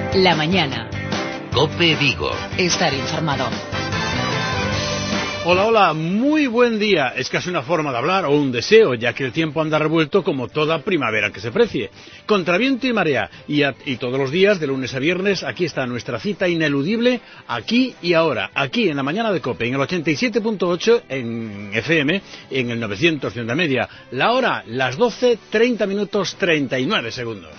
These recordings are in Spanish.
La mañana. COPE Vigo. Estar informado. Hola, hola, muy buen día. Es casi una forma de hablar o un deseo, ya que el tiempo anda revuelto como toda primavera que se precie. Contra viento y marea, y todos los días, de lunes a viernes, aquí está nuestra cita ineludible, aquí y ahora, aquí en la mañana de COPE, en el 87.8 en FM, en el 900 de onda media. La hora, las 12, 30 minutos, 39 segundos.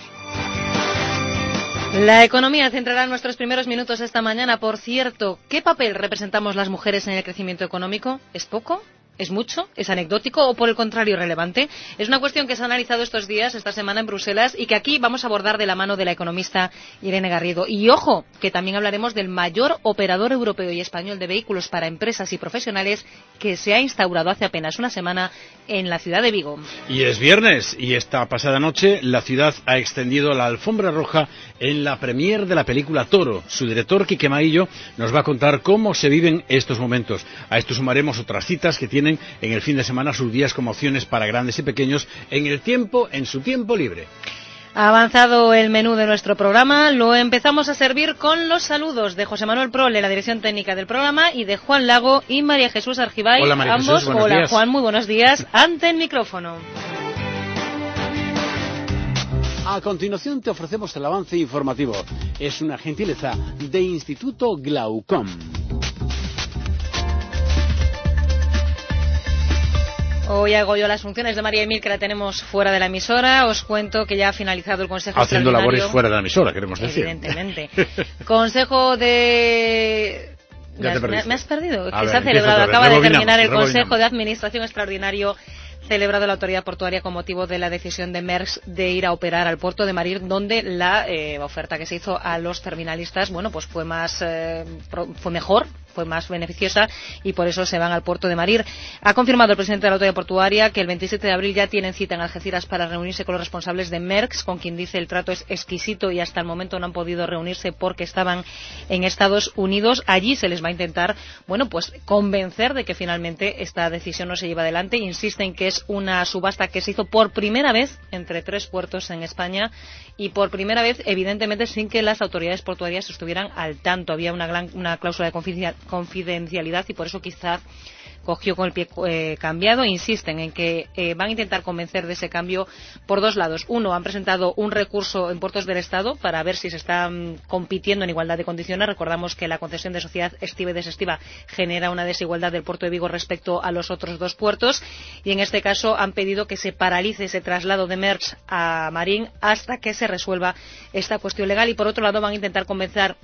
La economía centrará nuestros primeros minutos esta mañana. Por cierto, ¿qué papel representamos las mujeres en el crecimiento económico? ¿Es poco? ¿Es mucho? ¿Es anecdótico o por el contrario relevante? Es una cuestión que se ha analizado estos días, esta semana en Bruselas, y que aquí vamos a abordar de la mano de la economista Irene Garrido. Y ojo, que también hablaremos del mayor operador europeo y español de vehículos para empresas y profesionales que se ha instaurado hace apenas una semana en la ciudad de Vigo. Y es viernes, y esta pasada noche la ciudad ha extendido la alfombra roja en la premier de la película Toro. Su director, Quique Maillo, nos va a contar cómo se viven estos momentos. A esto sumaremos otras citas que tienen en el fin de semana sus días como opciones para grandes y pequeños en su tiempo libre. Ha avanzado el menú de nuestro programa. Lo empezamos a servir con los saludos de José Manuel Prole, la dirección técnica del programa, y de Juan Lago y María Jesús Argibay. Hola, María ambos. Jesús, Hola días. Juan, muy buenos días. Ante el micrófono. A continuación te ofrecemos el avance informativo. Es una gentileza de Instituto Glaucom. Hoy hago yo las funciones de María Emil, que la tenemos fuera de la emisora. Os cuento que ya ha finalizado el Consejo Haciendo Extraordinario. labores fuera de la emisora, queremos decir. Evidentemente. Consejo de... ¿Me has perdido? Que se ha celebrado, acaba de terminar el Consejo de Administración Extraordinario celebrado la autoridad portuaria con motivo de la decisión de Maersk de ir a operar al puerto de Marín, donde la oferta que se hizo a los terminalistas, bueno, pues fue mejor, fue más beneficiosa, y por eso se van al puerto de Marín. Ha confirmado el presidente de la autoridad portuaria que el 27 de abril ya tienen cita en Algeciras para reunirse con los responsables de Maersk, con quien dice el trato es exquisito, y hasta el momento no han podido reunirse porque estaban en Estados Unidos. Allí se les va a intentar, bueno, pues convencer de que finalmente esta decisión no se lleva adelante. Insisten que es una subasta que se hizo por primera vez entre 3 puertos en España, y por primera vez, evidentemente, sin que las autoridades portuarias estuvieran al tanto. Había una cláusula de confidencialidad, y por eso quizás cogió con el pie cambiado. Insisten en que van a intentar convencer de ese cambio por dos lados. Uno, han presentado un recurso en Puertos del Estado para ver si se están compitiendo en igualdad de condiciones. Recordamos que la concesión de sociedad estiva y desestiva genera una desigualdad del puerto de Vigo respecto a los otros 2 puertos, y en este caso han pedido que se paralice ese traslado de Maersk a Marín hasta que se resuelva esta cuestión legal. Y por otro lado, van a intentar convencer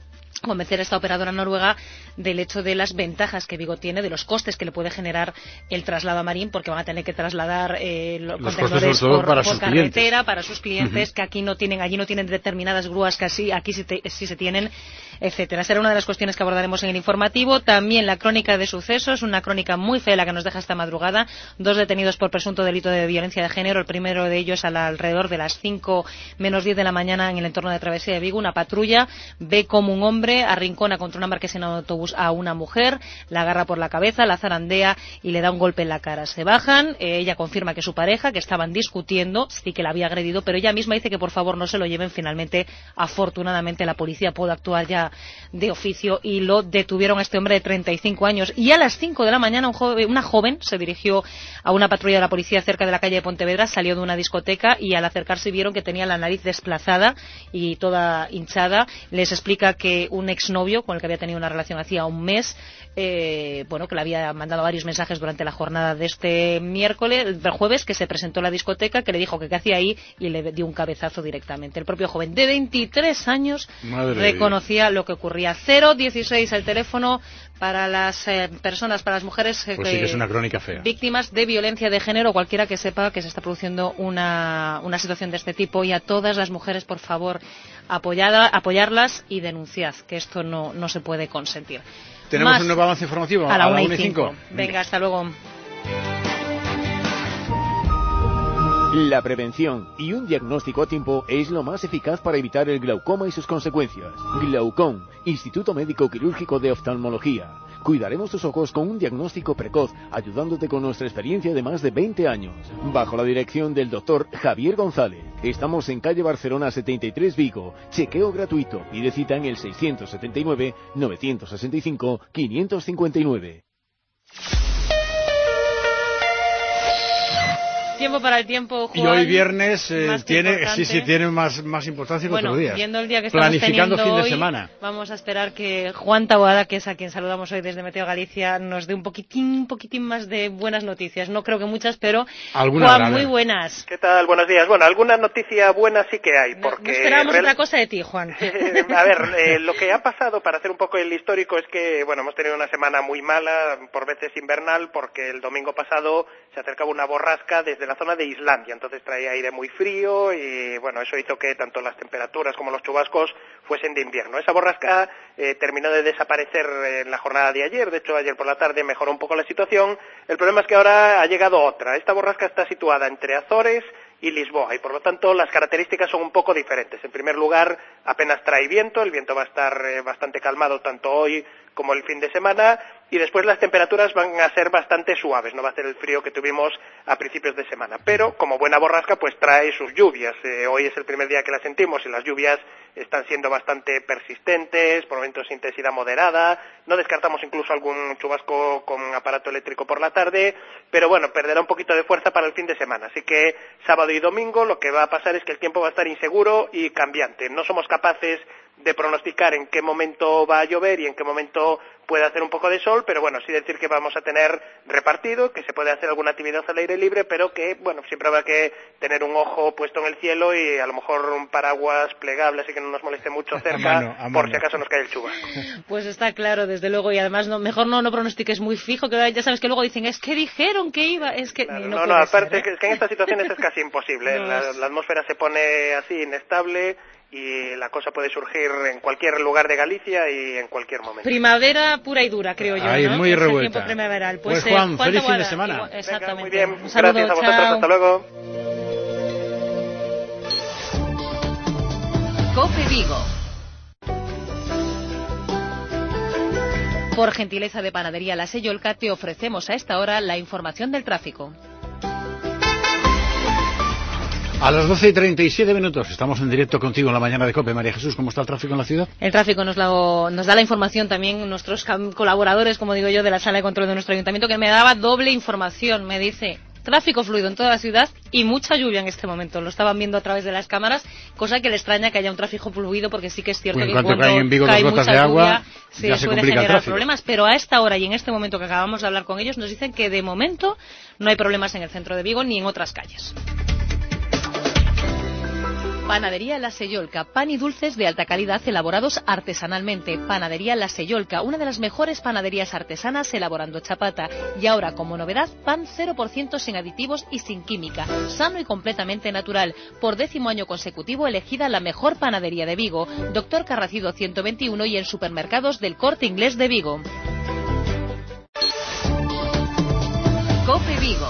a esta operadora noruega del hecho de las ventajas que Vigo tiene, de los costes que le puede generar el traslado a Marín, porque van a tener que trasladar los contenedores por carretera para sus clientes, que allí no tienen determinadas grúas que aquí sí se tienen, etcétera. Será una de las cuestiones que abordaremos en el informativo. También la crónica de sucesos, una crónica muy fea la que nos deja esta madrugada. 2 detenidos por presunto delito de violencia de género. El primero de ellos alrededor de las 5 menos 10 de la mañana en el entorno de Travesía de Vigo. Una patrulla ve como un hombre arrincona contra una marquesina de autobús a una mujer, la agarra por la cabeza, la zarandea y le da un golpe en la cara. Se bajan, ella confirma que su pareja, que estaban discutiendo, sí que la había agredido, pero ella misma dice que por favor no se lo lleven. Finalmente, afortunadamente, la policía pudo actuar ya de oficio y lo detuvieron a este hombre de 35 años. Y a las 5 de la mañana una joven se dirigió a una patrulla de la policía cerca de la calle de Pontevedra, salió de una discoteca y al acercarse vieron que tenía la nariz desplazada y toda hinchada. Les explica que un exnovio con el que había tenido una relación hacía un mes, que le había mandado varios mensajes durante la jornada de este jueves, que se presentó a la discoteca, que le dijo que qué hacía ahí y le dio un cabezazo directamente. El propio joven de 23 años reconocía lo que ocurría. 016 el teléfono para las personas, para las mujeres pues sí que es una crónica fea, víctimas de violencia de género, cualquiera que sepa que se está produciendo una situación de este tipo. Y a todas las mujeres, por favor, apoyarlas y denunciad, que esto no se puede consentir. Tenemos un nuevo avance informativo a la 1:05. Venga, hasta luego. La prevención y un diagnóstico a tiempo es lo más eficaz para evitar el glaucoma y sus consecuencias. Glaucom, Instituto Médico Quirúrgico de Oftalmología. Cuidaremos tus ojos con un diagnóstico precoz, ayudándote con nuestra experiencia de más de 20 años. Bajo la dirección del Dr. Javier González. Estamos en calle Barcelona 73 Vigo. Chequeo gratuito. Pide cita en el 679-965-559. Tiempo para el tiempo, Juan. Y hoy viernes tiene más importancia que otros días. Viendo el día que estamos planificando fin de hoy, semana. Vamos a esperar que Juan Taboada, que es a quien saludamos hoy desde Meteo Galicia, nos dé un poquitín más de buenas noticias. No creo que muchas, pero Juan, muy buenas. ¿Qué tal? Buenos días. Bueno, alguna noticia buena sí que hay, porque... No esperábamos otra cosa de ti, Juan. A ver, lo que ha pasado, para hacer un poco el histórico, es que, bueno, hemos tenido una semana muy mala, por veces invernal, porque el domingo pasado se acercaba una borrasca desde la zona de Islandia, entonces traía aire muy frío y bueno, eso hizo que tanto las temperaturas como los chubascos fuesen de invierno. Esa borrasca terminó de desaparecer en la jornada de ayer, de hecho ayer por la tarde mejoró un poco la situación. El problema es que ahora ha llegado otra. Esta borrasca está situada entre Azores y Lisboa y por lo tanto las características son un poco diferentes. En primer lugar, apenas trae viento, el viento va a estar bastante calmado tanto hoy como el fin de semana, y después las temperaturas van a ser bastante suaves, no va a ser el frío que tuvimos a principios de semana, pero como buena borrasca pues trae sus lluvias. Hoy es el primer día que la sentimos y las lluvias están siendo bastante persistentes, por momentos intensidad moderada, no descartamos incluso algún chubasco con aparato eléctrico por la tarde, pero bueno, perderá un poquito de fuerza para el fin de semana, así que sábado y domingo lo que va a pasar es que el tiempo va a estar inseguro y cambiante. No somos capaces de pronosticar en qué momento va a llover y en qué momento puede hacer un poco de sol, pero bueno, sí decir que vamos a tener repartido, que se puede hacer alguna actividad al aire libre, pero que, bueno, siempre habrá que tener un ojo puesto en el cielo y a lo mejor un paraguas plegable, así que no nos moleste mucho cerca, a mano. Por si acaso nos cae el chubasco. Pues está claro, desde luego, y además mejor no pronostiques muy fijo, que ya sabes que luego dicen, es que dijeron que iba, es que... Claro, no, aparte es que en estas situaciones es casi imposible, no, la atmósfera se pone así inestable y la cosa puede surgir en cualquier lugar de Galicia y en cualquier momento. Primavera pura y dura, creo yo, ahí, ¿no? muy revuelta. Tiempo primaveral. Pues Juan, feliz fin de semana. Exactamente. Venga, muy bien, un saludo, gracias a vosotros, chao. hasta luego. COPE Vigo. Por gentileza de Panadería La Sellolca te ofrecemos a esta hora la información del tráfico. A las 12:37 estamos en directo contigo en la mañana de COPE. María Jesús, ¿cómo está el tráfico en la ciudad? El tráfico nos da la información también nuestros colaboradores, como digo yo, de la sala de control de nuestro ayuntamiento, que me daba doble información. Me dice, tráfico fluido en toda la ciudad y mucha lluvia en este momento. Lo estaban viendo a través de las cámaras, cosa que le extraña que haya un tráfico fluido, porque sí que es cierto pues que cuando cae en Vigo cae dos gotas mucha de agua, lluvia ya se puede complica el generar tráfico. problemas, pero a esta hora y en este momento que acabamos de hablar con ellos nos dicen que de momento no hay problemas en el centro de Vigo ni en otras calles. Panadería La Sellolca, pan y dulces de alta calidad elaborados artesanalmente. Panadería La Sellolca, una de las mejores panaderías artesanas elaborando chapata. Y ahora, como novedad, pan 0% sin aditivos y sin química. Sano y completamente natural. Por 10º año consecutivo elegida la mejor panadería de Vigo. Doctor Carracido 121 y en supermercados del Corte Inglés de Vigo. COPE Vigo.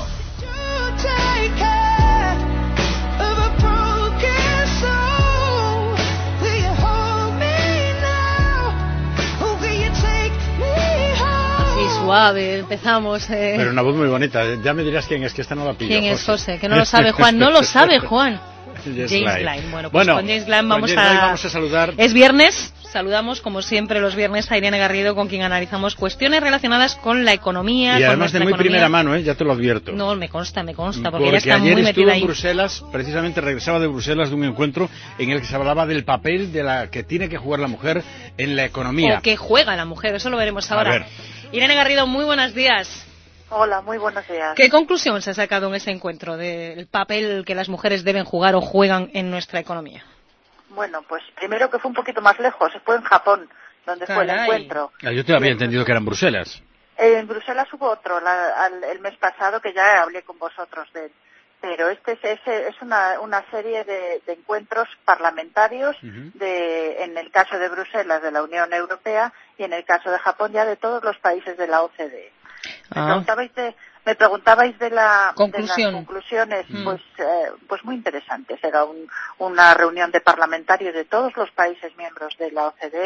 Suave, empezamos. Pero una voz muy bonita. Ya me dirás quién es, que esta no la pillo. ¿Quién es José? Que no lo sabe Juan. No lo sabe Juan. James Gline. Bueno, pues con James Gline vamos a saludar. Es viernes. Saludamos, como siempre, los viernes a Irene Garrido, con quien analizamos cuestiones relacionadas con la economía. Y además de muy primera mano, ya te lo advierto. No, me consta, porque ella está muy metida ahí. Ayer estuve en Bruselas, precisamente regresaba de Bruselas de un encuentro en el que se hablaba del papel que tiene que jugar la mujer en la economía. O que juega la mujer, eso lo veremos ahora. A ver. Irene Garrido, muy buenos días. Hola, muy buenos días. ¿Qué conclusión se ha sacado en ese encuentro del papel que las mujeres deben jugar o juegan en nuestra economía? Bueno, pues primero que fue un poquito más lejos, fue en Japón, donde fue el encuentro. Yo te había entendido que era en Bruselas. En Bruselas hubo otro, el mes pasado, que ya hablé con vosotros de él. Pero este es una serie de encuentros parlamentarios, en el caso de Bruselas, de la Unión Europea, y en el caso de Japón, ya de todos los países de la OCDE. Me preguntabais de las conclusiones, pues muy interesantes. Era una reunión de parlamentarios de todos los países miembros de la OCDE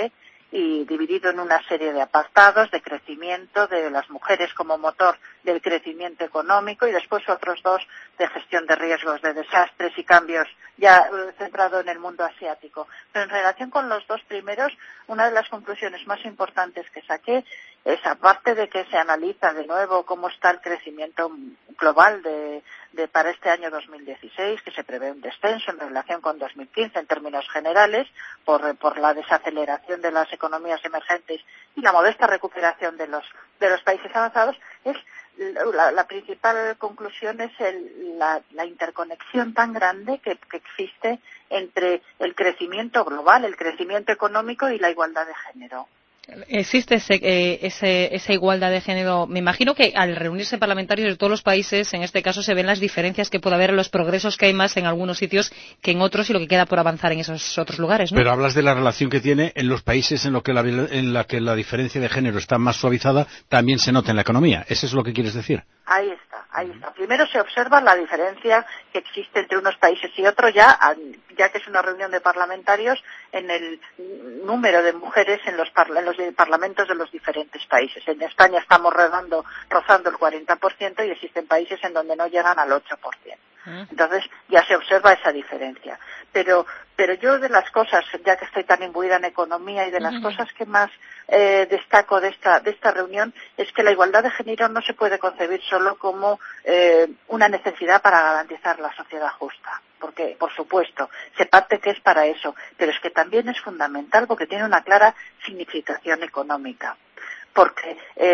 y dividido en una serie de apartados de crecimiento de las mujeres como motor del crecimiento económico y después otros 2 de gestión de riesgos, de desastres y cambios, ya centrado en el mundo asiático. Pero en relación con los 2 primeros, una de las conclusiones más importantes que saqué es, aparte de que se analiza de nuevo cómo está el crecimiento global para este año 2016, que se prevé un descenso en relación con 2015 en términos generales por la desaceleración de las economías emergentes y la modesta recuperación de los países avanzados, es la principal conclusión es la interconexión tan grande que existe entre el crecimiento global, el crecimiento económico y la igualdad de género. Existe esa igualdad de género. Me imagino que al reunirse parlamentarios de todos los países, en este caso se ven las diferencias que puede haber, los progresos que hay más en algunos sitios que en otros y lo que queda por avanzar en esos otros lugares, ¿no? Pero hablas de la relación que tiene en los países en la que la diferencia de género está más suavizada, también se nota en la economía. ¿Eso es lo que quieres decir? Ahí está. Primero se observa la diferencia que existe entre unos países y otros, ya que es una reunión de parlamentarios, en el número de mujeres en los parlamentos de los diferentes países. En España estamos rozando el 40% y existen países en donde no llegan al 8%. Entonces ya se observa esa diferencia. Pero yo de las cosas, ya que estoy tan imbuida en economía y de las cosas que más destaco de esta reunión, es que la igualdad de género no se puede concebir solo como una necesidad para garantizar la sociedad justa, porque por supuesto se parte que es para eso, pero es que también es fundamental porque tiene una clara significación económica. Porque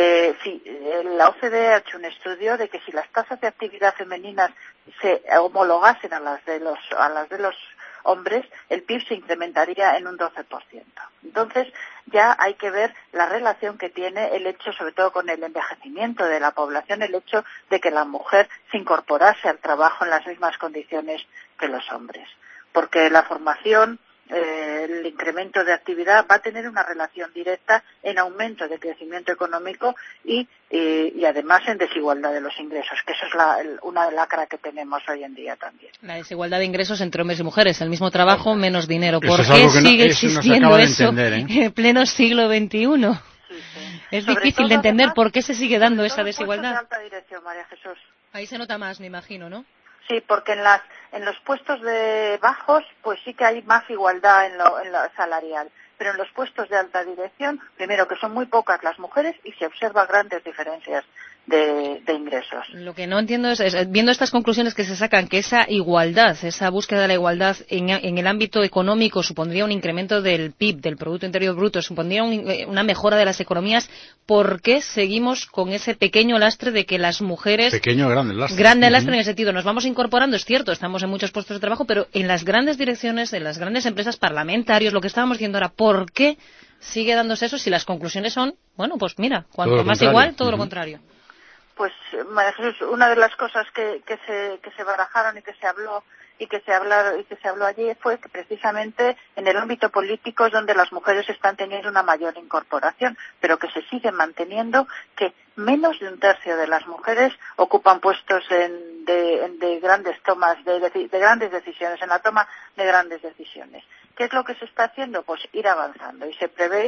la OCDE ha hecho un estudio de que si las tasas de actividad femeninas se homologasen a las de los hombres, el PIB se incrementaría en un 12%. Entonces, ya hay que ver la relación que tiene el hecho, sobre todo con el envejecimiento de la población, el hecho de que la mujer se incorporase al trabajo en las mismas condiciones que los hombres. Porque la formación, el incremento de actividad va a tener una relación directa en aumento de crecimiento económico y además en desigualdad de los ingresos, que eso es una lacra que tenemos hoy en día también. La desigualdad de ingresos entre hombres y mujeres, el mismo trabajo, menos dinero. ¿Por qué sigue existiendo eso en pleno siglo XXI? Es difícil de entender por qué se sigue dando esa desigualdad. De alta dirección, María Jesús. Ahí se nota más, me imagino, ¿no? Sí, porque en los puestos de bajos, pues sí que hay más igualdad en lo salarial. Pero en los puestos de alta dirección, primero que son muy pocas las mujeres y se observan grandes diferencias de ingresos. Lo que no entiendo es, viendo estas conclusiones que se sacan, que esa igualdad, esa búsqueda de la igualdad en el ámbito económico supondría un incremento del PIB, del Producto Interior Bruto, supondría una mejora de las economías, ¿por qué seguimos con ese pequeño lastre de que las mujeres... Pequeño, grande lastre. Grande lastre en el sentido, nos vamos incorporando, es cierto, estamos en muchos puestos de trabajo, pero en las grandes direcciones, en las grandes empresas, parlamentarios, lo que estábamos diciendo ahora, ¿por qué sigue dándose eso si las conclusiones son, bueno, pues mira, cuanto más igual, todo lo contrario? Pues, María Jesús, una de las cosas que se barajaron y que se habló allí fue que precisamente en el ámbito político es donde las mujeres están teniendo una mayor incorporación, pero que se sigue manteniendo que menos de un tercio de las mujeres ocupan puestos de grandes tomas, de grandes decisiones, en la toma de grandes decisiones. ¿Qué es lo que se está haciendo? Pues ir avanzando. Y se prevé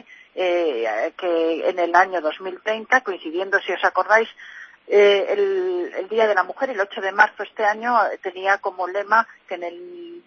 que en el año 2030, coincidiendo, si os acordáis, el Día de la Mujer, el 8 de marzo este año, tenía como lema que en el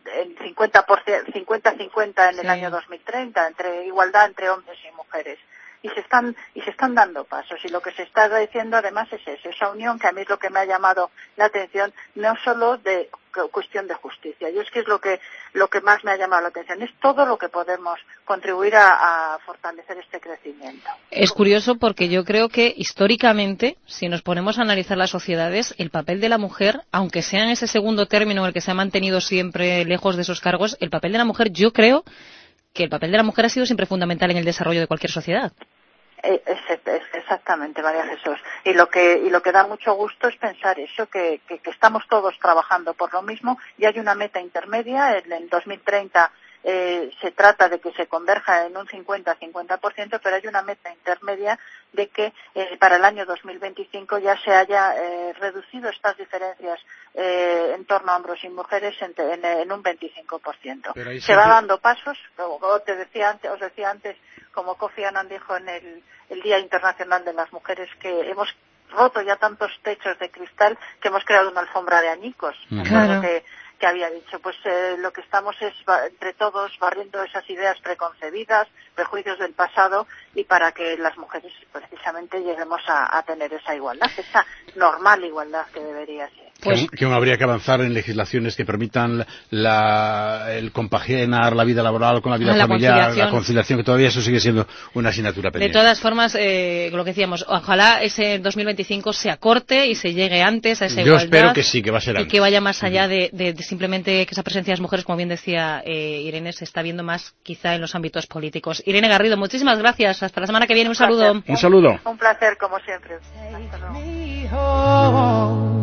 50-50 en el año 2030, entre igualdad entre hombres y mujeres. Y se están dando pasos, y lo que se está diciendo además es esa unión, que a mí es lo que me ha llamado la atención, no solo de cuestión de justicia. Yo es que es lo que más me ha llamado la atención, es todo lo que podemos contribuir a fortalecer este crecimiento. Es curioso porque yo creo que históricamente, si nos ponemos a analizar las sociedades, el papel de la mujer, aunque sea en ese segundo término en el que se ha mantenido siempre lejos de esos cargos, el papel de la mujer, yo creo que el papel de la mujer ha sido siempre fundamental en el desarrollo de cualquier sociedad. Exactamente, María Jesús. Y lo que da mucho gusto es pensar eso, que estamos todos trabajando por lo mismo y hay una meta intermedia. En 2030 se trata de que se converja en un 50-50%, pero hay una meta intermedia de que para el año 2025 ya se haya reducido estas diferencias en torno a hombres y mujeres en un 25%. Se va dando pasos, os decía antes, como Kofi Annan dijo en el Día Internacional de las Mujeres, que hemos roto ya tantos techos de cristal que hemos creado una alfombra de añicos. Claro. Que había dicho, pues lo que estamos es entre todos barriendo esas ideas preconcebidas, prejuicios del pasado, y para que las mujeres precisamente lleguemos a tener esa igualdad, esa normal igualdad que debería ser. Pues, que aún habría que avanzar en legislaciones que permitan el compaginar la vida laboral con la vida familiar, la conciliación, que todavía eso sigue siendo una asignatura pendiente. De todas formas, lo que decíamos, ojalá ese 2025 se acorte y se llegue antes a esa igualdad. Yo espero que sí, que va a ser antes. Y que vaya más allá de simplemente que esa presencia de las mujeres, como bien decía Irene, se está viendo más quizá en los ámbitos políticos. Irene Garrido, muchísimas gracias. Hasta la semana que viene. Un saludo. Un saludo. Un placer, como siempre. Hasta luego.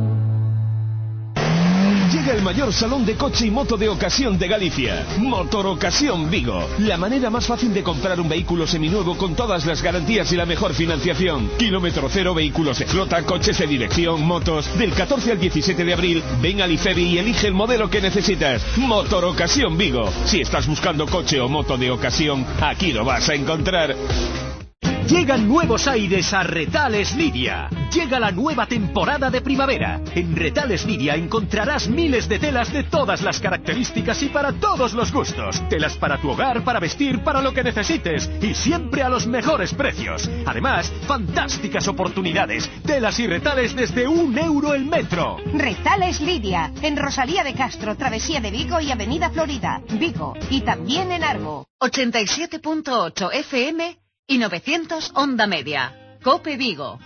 Llega el mayor salón de coche y moto de ocasión de Galicia, Motor Ocasión Vigo. La manera más fácil de comprar un vehículo seminuevo con todas las garantías y la mejor financiación. Kilómetro cero, vehículos de flota, coches de dirección, motos. Del 14 al 17 de abril, ven a Licebi y elige el modelo que necesitas. Motor Ocasión Vigo. Si estás buscando coche o moto de ocasión, aquí lo vas a encontrar. Llegan nuevos aires a Retales Lidia. Llega la nueva temporada de primavera. En Retales Lidia encontrarás miles de telas de todas las características y para todos los gustos. Telas para tu hogar, para vestir, para lo que necesites. Y siempre a los mejores precios. Además, fantásticas oportunidades. Telas y retales desde €1 el metro. Retales Lidia. En Rosalía de Castro, Travesía de Vigo y Avenida Florida, Vigo. Y también en Arbo. 87.8 FM y 900 Onda Media. COPE Vigo.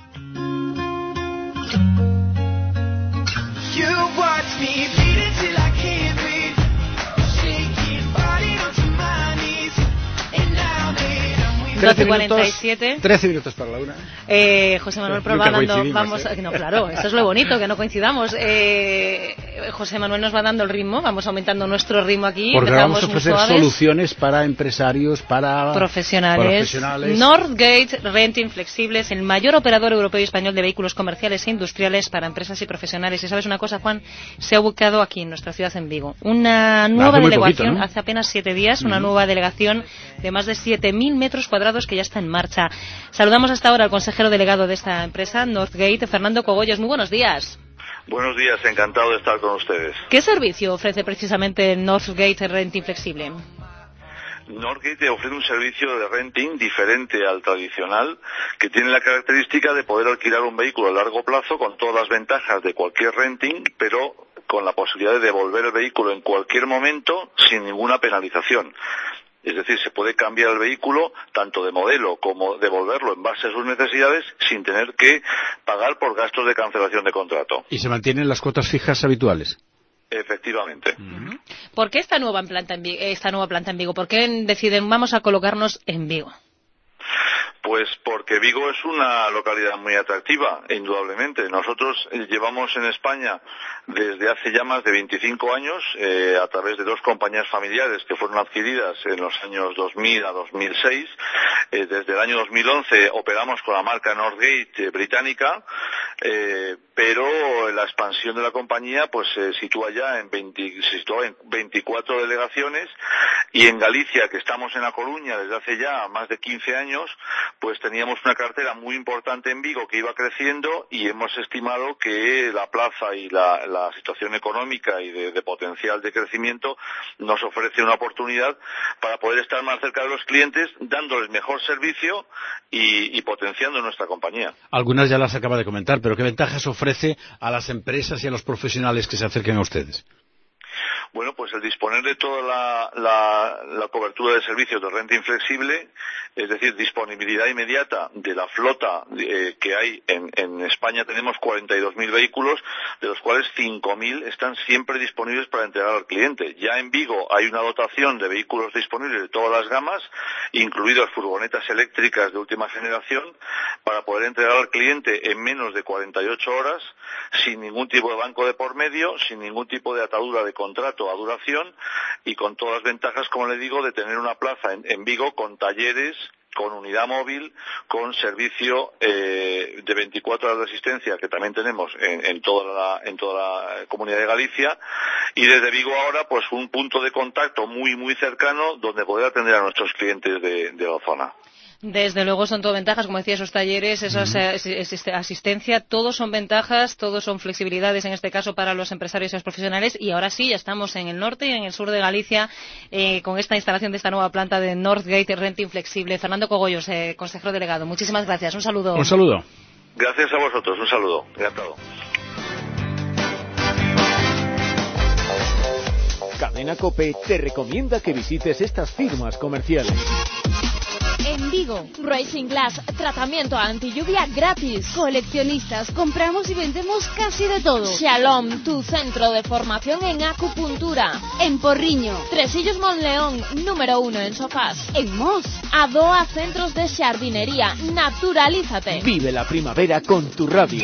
You watch me beat it till I can't breathe. Shaking body onto my knees. And now that I'm 12:47. 13 minutos para la una. José Manuel Pro va dando, vamos, no, claro, eso es lo bonito, que no coincidamos. José Manuel nos va dando el ritmo, vamos aumentando nuestro ritmo aquí. Porque vamos a ofrecer soluciones para empresarios, para profesionales. Northgate Renting Flexibles, el mayor operador europeo y español de vehículos comerciales e industriales para empresas y profesionales. Y sabes una cosa, Juan, se ha ubicado aquí en nuestra ciudad, en Vigo, una nueva delegación, ¿no? Hace apenas 7 días, una nueva delegación de más de 7.000 metros cuadrados que ya está en marcha. Saludamos hasta ahora al consejero delegado de esta empresa, Northgate, Fernando Cogollos. Muy buenos días. Buenos días, encantado de estar con ustedes. ¿Qué servicio ofrece precisamente Northgate Renting Flexible? Northgate ofrece un servicio de renting diferente al tradicional, que tiene la característica de poder alquilar un vehículo a largo plazo con todas las ventajas de cualquier renting, pero con la posibilidad de devolver el vehículo en cualquier momento sin ninguna penalización. Es decir, se puede cambiar el vehículo tanto de modelo como devolverlo en base a sus necesidades sin tener que pagar por gastos de cancelación de contrato. ¿Y se mantienen las cuotas fijas habituales? Efectivamente. ¿Por qué esta nueva planta en Vigo? ¿Por qué deciden vamos a colocarnos en Vigo? Pues porque Vigo es una localidad muy atractiva, indudablemente. Nosotros llevamos en España desde hace ya más de 25 años, a través de 2 compañías familiares que fueron adquiridas en los años 2000 a 2006. Desde el año 2011 operamos con la marca Northgate británica, pero la expansión de la compañía pues se sitúa ya en 24 delegaciones, y en Galicia, que estamos en A Coruña desde hace ya más de 15 años, pues teníamos una cartera muy importante en Vigo que iba creciendo, y hemos estimado que la plaza y la situación económica y de potencial de crecimiento nos ofrece una oportunidad para poder estar más cerca de los clientes, dándoles mejor servicio y potenciando nuestra compañía. Algunas ya las acaba de comentar, pero ¿qué ventajas ofrece a las empresas y a los profesionales que se acerquen a ustedes? Bueno, pues el disponer de toda la cobertura de servicios de renting flexible, es decir, disponibilidad inmediata de la flota que hay en España. Tenemos 42.000 vehículos, de los cuales 5.000 están siempre disponibles para entregar al cliente. Ya en Vigo hay una dotación de vehículos disponibles de todas las gamas, incluidas furgonetas eléctricas de última generación, para poder entregar al cliente en menos de 48 horas, sin ningún tipo de banco de por medio, sin ningún tipo de atadura de contrato a duración, y con todas las ventajas, como le digo, de tener una plaza en Vigo con talleres, con unidad móvil, con servicio de 24 horas de asistencia, que también tenemos en toda la Comunidad de Galicia, y desde Vigo ahora pues un punto de contacto muy muy cercano donde poder atender a nuestros clientes de la zona. Desde luego son todo ventajas, como decía, esos talleres, esa asistencia, todos son ventajas, todos son flexibilidades en este caso para los empresarios y los profesionales. Y ahora sí, ya estamos en el norte y en el sur de Galicia con esta instalación de esta nueva planta de Northgate Renting Flexible. Fernando Cogollos, consejero delegado, muchísimas gracias. Un saludo. Un saludo. Gracias a vosotros, un saludo. Encantado. Cadena COPE te recomienda que visites estas firmas comerciales. En Vigo, Racing Glass, tratamiento anti lluvia gratis. Coleccionistas, compramos y vendemos casi de todo. Shalom, tu centro de formación en acupuntura. En Porriño, Tresillos Monleón, número 1 en sofás. En Mos, Adoa Centros de Jardinería. Naturalízate. Vive la primavera con tu radio.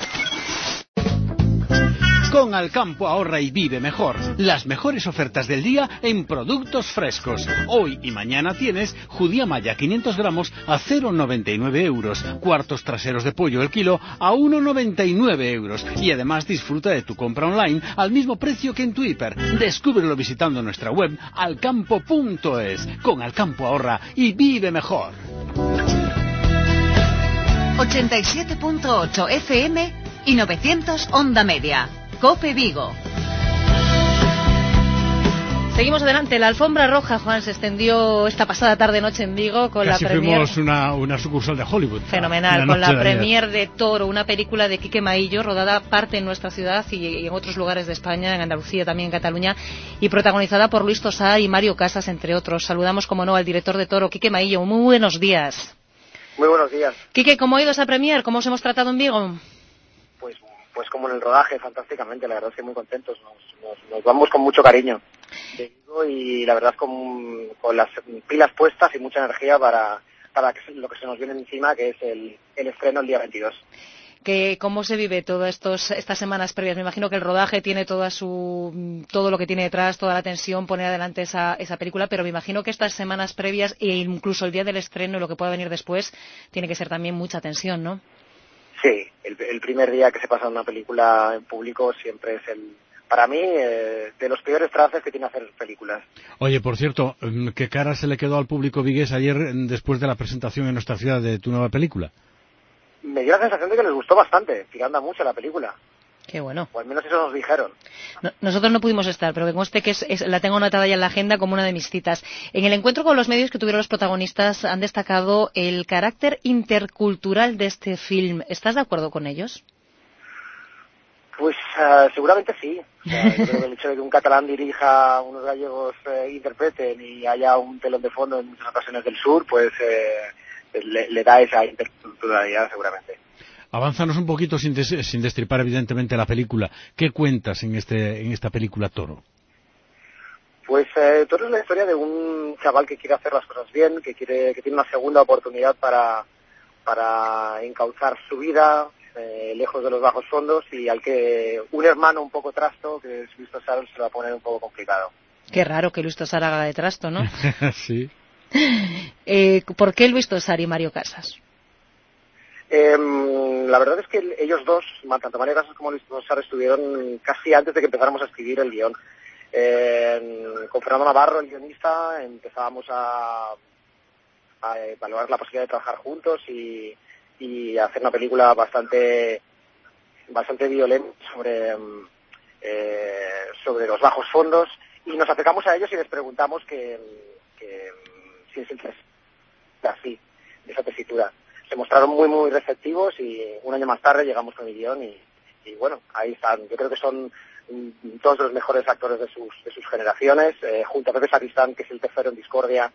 Con Alcampo ahorra y vive mejor. Las mejores ofertas del día en productos frescos. Hoy y mañana tienes judía maya 500 gramos a 0,99 euros. Cuartos traseros de pollo el kilo a 1,99 euros. Y además disfruta de tu compra online al mismo precio que en tu hiper. Descúbrelo visitando nuestra web alcampo.es. Con Alcampo ahorra y vive mejor. 87.8 FM y 900 onda media. COPE Vigo. Seguimos adelante. La alfombra roja, Juan, se extendió esta pasada tarde-noche en Vigo con Casi la premier. fuimos una sucursal de Hollywood. Fenomenal, con la premier de Toro, una película de Quique Maillo, rodada parte en nuestra ciudad y en otros lugares de España, en Andalucía, también en Cataluña, y protagonizada por Luis Tosar y Mario Casas, entre otros. Saludamos, como no, al director de Toro, Quique Maillo. Muy buenos días. Muy buenos días. Quique, ¿cómo ha ido esa premier? ¿Cómo os hemos tratado en Vigo? Pues como en el rodaje, fantásticamente, la verdad es que muy contentos, nos vamos con mucho cariño y la verdad es con las pilas puestas y mucha energía para lo que se nos viene encima, que es el estreno el día 22. ¿Cómo se vive todas estas semanas previas? Me imagino que el rodaje tiene todo lo que tiene detrás, toda la tensión, poner adelante esa película, pero me imagino que estas semanas previas e incluso el día del estreno y lo que pueda venir después tiene que ser también mucha tensión, ¿no? Sí, el primer día que se pasa una película en público siempre es para mí, de los peores trances que tiene hacer películas. Oye, por cierto, ¿qué cara se le quedó al público vigués ayer después de la presentación en nuestra ciudad de tu nueva película? Me dio la sensación de que les gustó bastante, tirando mucho la película. Qué bueno. O al menos eso nos dijeron. Nosotros no pudimos estar, pero que conste que la tengo anotada ya en la agenda como una de mis citas. En el encuentro con los medios que tuvieron los protagonistas han destacado el carácter intercultural de este film. ¿Estás de acuerdo con ellos? Pues seguramente sí. O sea, yo creo que el hecho de que un catalán dirija, unos gallegos interpreten y haya un telón de fondo en muchas ocasiones del sur, pues le da esa interculturalidad seguramente. Avánzanos un poquito sin destripar evidentemente la película. ¿Qué cuentas en esta película Toro? Pues Toro es la historia de un chaval que quiere hacer las cosas bien, que tiene una segunda oportunidad para encauzar su vida lejos de los bajos fondos y al que un hermano un poco trasto, que es Luis Tosar, se lo va a poner un poco complicado. Qué raro que Luis Tosar haga de trasto, ¿no? Sí. ¿Por qué Luis Tosar y Mario Casas? La verdad es que ellos dos, tanto Mario Casas como Luis Tosar, estuvieron casi antes de que empezáramos a escribir el guión. Con Fernando Navarro, el guionista, empezábamos a evaluar la posibilidad de trabajar juntos y hacer una película bastante violenta sobre los bajos fondos, y nos acercamos a ellos y les preguntamos que si es así, esa tesitura. Se mostraron muy muy receptivos y un año más tarde llegamos con el guión y bueno, ahí están. Yo creo que son dos de los mejores actores de sus generaciones, junto a Pepe Sacristán, que es el tercero en Discordia.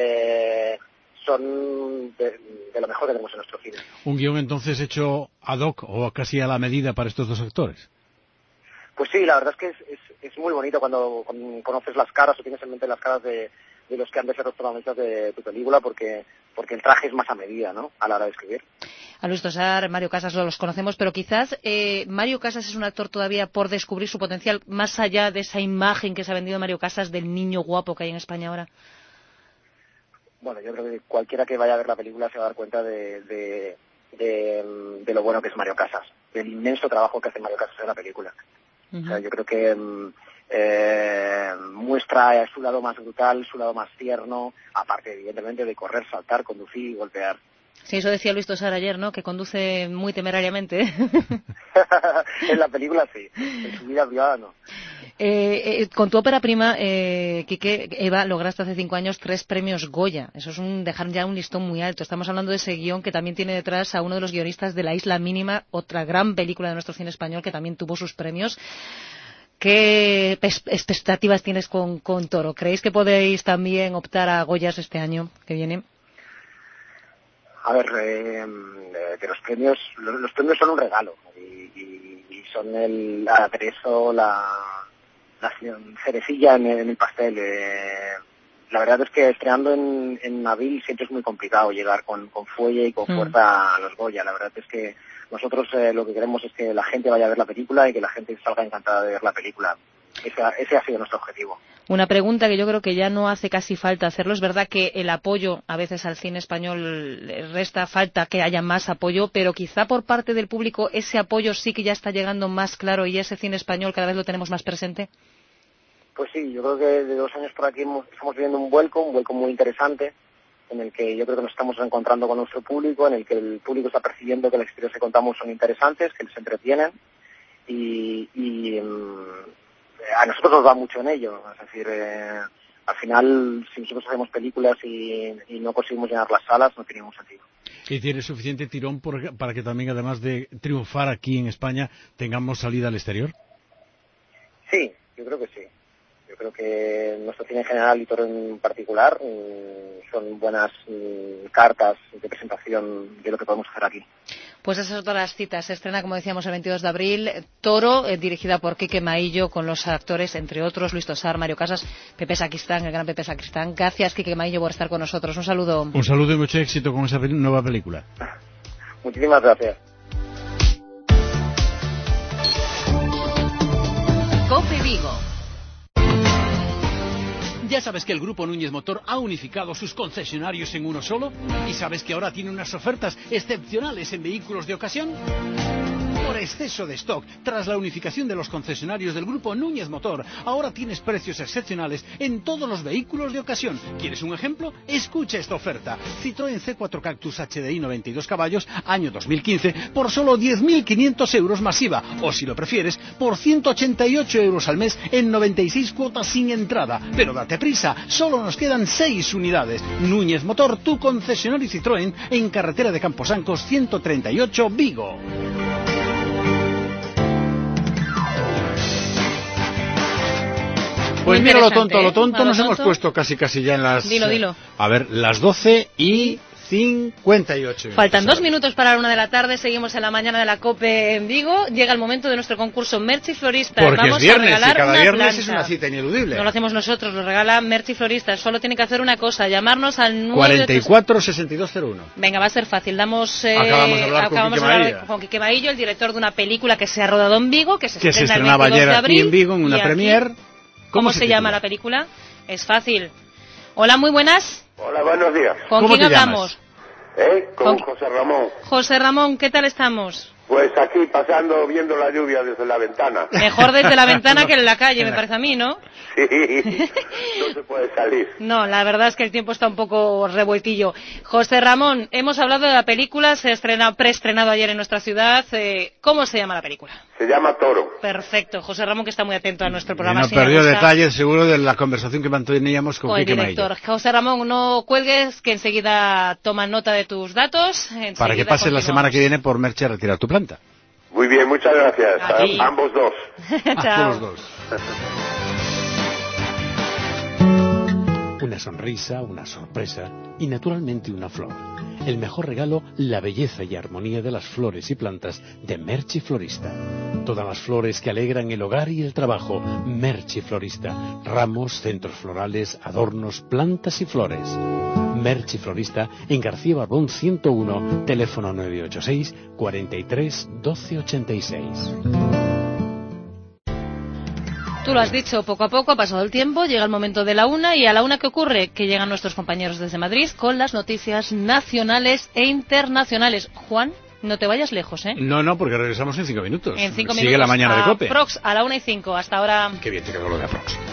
Son de lo mejor que tenemos en nuestro cine. ¿Un guión entonces hecho ad hoc o casi a la medida para estos dos actores? Pues sí, la verdad es que es muy bonito cuando conoces las caras o tienes en mente las caras de los que han de ser los protagonistas de tu película, porque el traje es más a medida, ¿no?, a la hora de escribir. A Luis Tosar, Mario Casas los conocemos, pero quizás Mario Casas es un actor todavía por descubrir su potencial, más allá de esa imagen que se ha vendido Mario Casas del niño guapo que hay en España ahora. Bueno, yo creo que cualquiera que vaya a ver la película se va a dar cuenta de lo bueno que es Mario Casas, del inmenso trabajo que hace Mario Casas en la película. O sea, yo creo que muestra su lado más brutal, su lado más tierno, aparte evidentemente de correr, saltar, conducir y golpear. Sí, eso decía Luis Tosar ayer, ¿no? Que conduce muy temerariamente. En la película sí, en su vida privada no. Con tu ópera prima, Quique, Eva, lograste hace 5 años 3 premios Goya. Eso es dejar ya un listón muy alto. Estamos hablando de ese guión que también tiene detrás a uno de los guionistas de La Isla Mínima, otra gran película de nuestro cine español que también tuvo sus premios. ¿Qué expectativas tienes con Toro? ¿Creéis que podéis también optar a Goyas este año que viene? A ver, de los premios son un regalo y son el aderezo, la cerecilla en el pastel. La verdad es que estrenando en abril siempre es muy complicado llegar con fuelle y con fuerza a los Goya. La verdad es que nosotros lo que queremos es que la gente vaya a ver la película y que la gente salga encantada de ver la película. Ese ha sido nuestro objetivo. Una pregunta que yo creo que ya no hace casi falta hacerlo. Es verdad que el apoyo a veces al cine español resta falta que haya más apoyo, pero quizá por parte del público ese apoyo sí que ya está llegando más claro y ese cine español cada vez lo tenemos más presente. Pues sí, yo creo que de 2 años por aquí estamos viviendo un vuelco muy interesante, en el que yo creo que nos estamos encontrando con nuestro público, en el que el público está percibiendo que las historias que contamos son interesantes, que les entretienen y a nosotros nos va mucho en ello. Es decir, al final, si nosotros hacemos películas y no conseguimos llenar las salas, no tiene ningún sentido. ¿Y tiene suficiente tirón para que también, además de triunfar aquí en España, tengamos salida al exterior? Sí, yo creo que sí. Yo creo que nuestro cine en general y Toro en particular son buenas cartas de presentación de lo que podemos hacer aquí. Pues esas son todas las citas. Se estrena, como decíamos, el 22 de abril. Toro, dirigida por Quique Maillo, con los actores, entre otros, Luis Tosar, Mario Casas, Pepe Sacristán, el gran Pepe Sacristán. Gracias, Quique Maillo, por estar con nosotros. Un saludo. Un saludo y mucho éxito con esa nueva película. Muchísimas gracias. COPE Vigo. ¿Ya sabes que el Grupo Núñez Motor ha unificado sus concesionarios en uno solo? ¿Y sabes que ahora tiene unas ofertas excepcionales en vehículos de ocasión? Por exceso de stock, tras la unificación de los concesionarios del Grupo Núñez Motor, ahora tienes precios excepcionales en todos los vehículos de ocasión. ¿Quieres un ejemplo? Escucha esta oferta. Citroën C4 Cactus HDI 92 caballos, año 2015, por solo 10.500 euros masiva. O si lo prefieres, por 188 euros al mes en 96 cuotas sin entrada. Pero date prisa, solo nos quedan 6 unidades. Núñez Motor, tu concesionario Citroën, en carretera de Camposancos 138, Vigo. Pues mira lo tonto, nos hemos puesto casi ya en las... Dilo. A ver, las 12:58. Faltan 2 minutos para la 1 de la tarde, seguimos en la mañana de la COPE en Vigo. Llega el momento de nuestro concurso Merci Floristas. Porque vamos es viernes a regalar y cada una viernes plancha. es una cita ineludible. No lo hacemos nosotros, lo regala Merci Floristas. Solo tiene que hacer una cosa, llamarnos al 44-6201. Venga, va a ser fácil. Acabamos de hablar con Quique Maillo, el director de una película que se ha rodado en Vigo, que se estrenaba el 22 ayer de abril, aquí en Vigo en una premier. ¿Cómo se llama la película? Es fácil. Hola, muy buenas. Hola, buenos días. ¿Con quién hablamos? Con José Ramón. José Ramón, ¿qué tal estamos? Pues aquí pasando, viendo la lluvia desde la ventana. Mejor desde la ventana que en la calle, me parece a mí, ¿no? Sí, no se puede salir. No, la verdad es que el tiempo está un poco revueltillo. José Ramón, hemos hablado de la película, se ha preestrenado ayer en nuestra ciudad. ¿Cómo se llama la película? Se llama Toro. Perfecto. José Ramón, que está muy atento a nuestro programa. No perdió detalles, seguro, de la conversación que manteníamos con Quique Maillo. El director. José Ramón, no cuelgues, que enseguida toman nota de tus datos. Para que pases la semana que viene por Merche a retirar tu planta. Muy bien, muchas gracias. A ambos dos. Chao. A todos dos. Una sonrisa, una sorpresa y naturalmente una flor. El mejor regalo, la belleza y armonía de las flores y plantas de Merci Florista. Todas las flores que alegran el hogar y el trabajo. Merci Florista. Ramos, centros florales, adornos, plantas y flores. Merci Florista en García Barbón 101, teléfono 986 43 12 86. Tú lo has dicho, poco a poco ha pasado el tiempo, llega el momento de la 1 y a la 1 ¿qué ocurre? Que llegan nuestros compañeros desde Madrid con las noticias nacionales e internacionales. Juan. No te vayas lejos, ¿eh? No, porque regresamos en 5 minutos. En 5 minutos. Sigue la mañana de COPE. Prox, a la 1:05. Hasta ahora. Qué bien te quedó lo de Prox.